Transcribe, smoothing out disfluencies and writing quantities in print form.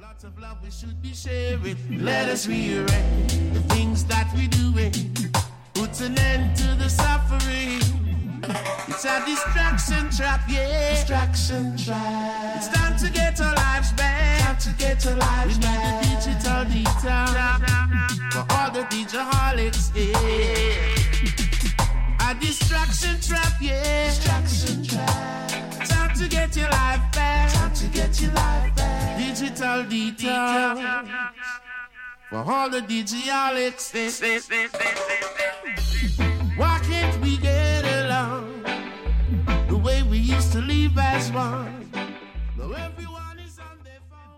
Hearts of love we should be sharing. Let us rearrange the things that we doing. Put an end to the suffering. It's a distraction trap, yeah. Distraction trap. It's time to get our lives back. Time to get our lives back. We need a digital detox for all the DJaholics, yeah. A distraction trap, yeah. Distraction trap. Time to get your life back. Time to get your life back. Digital detox for all the DJaholics. Why can't we get along the way we used to live as one?